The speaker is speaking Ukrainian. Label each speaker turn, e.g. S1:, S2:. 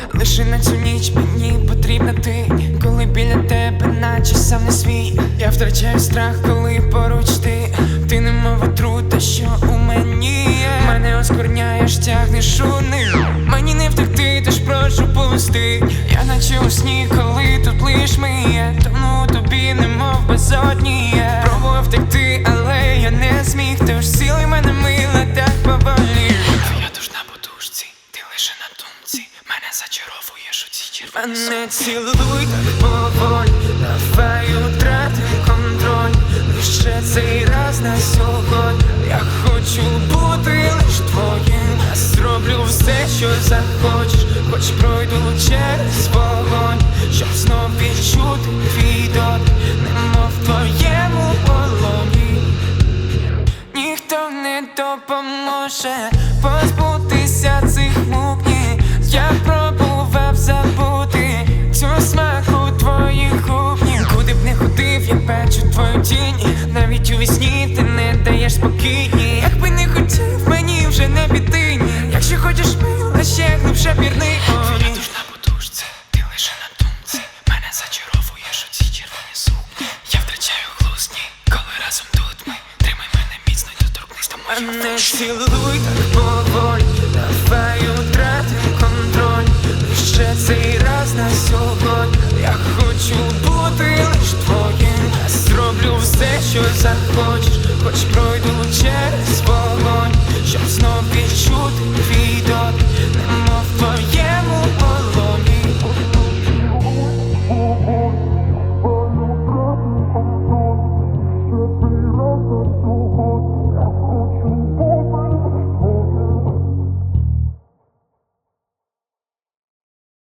S1: Лише на цю ніч мені потрібна ти, коли біля тебе наче сам не свій. Я втрачаю страх, коли поруч ти. Ти немов отрута, що у мені є. Мене оскверняєш, тягнеш униз. Мені не втекти, тож прошу пусти. Я наче у сні, коли тут лиш ми є. Тому тобі немов безодні є. Пробував втекти, але я не зміг. Тож сіли мене мила так поволі. Твоя душ на подушці, ти лише на думці. Мене зачаровуєш у цій червоній сумці. Мене цілуй так поволі, давай утрати контроль. Лише цей раз на сьогодні. Я хочу бути лиш твоїм. Я зроблю все, що захочеш. Хоч пройду через вогонь, щоб знов відчути твій дотик, немов в твоєму полоні. Ніхто не допоможе позбутися цих мук, ні. Я пробував забути цю смаку твоїх губ, ні. Куди б не ходив, я бачу твою тінь. Навіть у вісні ти не даєш спокійні. Якби не хотів, мені вже не піти, ні. Якщо хочеш мила, ще глибше пірни. Твоя душ на подушці, ти лише на думці. Мене зачаровуєш у цій червоній сукні. Я втрачаю глузд, ні, коли разом тут ми. Тримай мене міцно, доторкнись до моїх душ. Мене цілуй так поволі, давай утратим контроль. Лише цей раз на сьогодні. Я хочу бути лиш твоїм. Я зроблю все, що захочеш. Хоч пройду через вогонь.